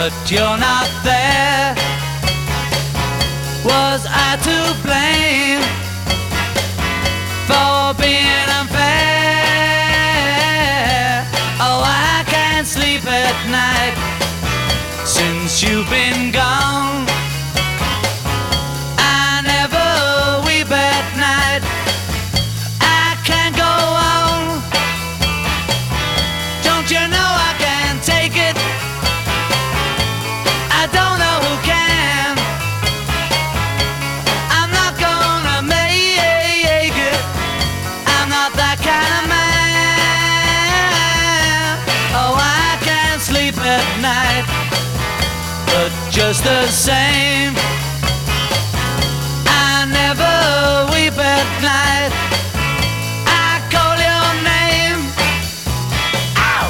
but you're not there. Was I to blame for being unfair? Oh, I can't sleep at night since you've been gone. I never weep at night. I can't go on. Don't you know I can't take it? I don't know who can. I'm not gonna make it. I'm not that kind of man. Oh, I can't sleep at night, but just the same, I never weep at night. I call your name. Ow!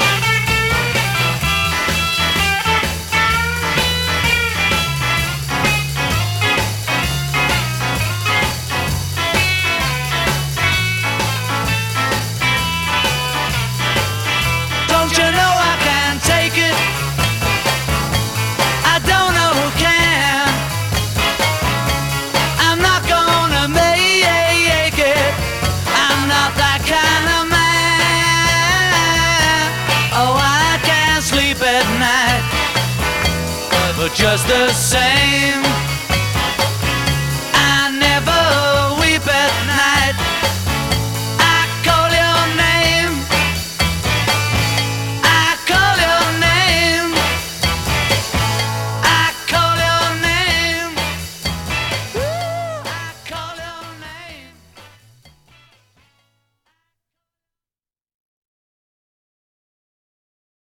Don't you know I can't take it? I don't know who can. I'm not gonna make it. I'm not that kind of man. Oh, I can't sleep at night, but just the same,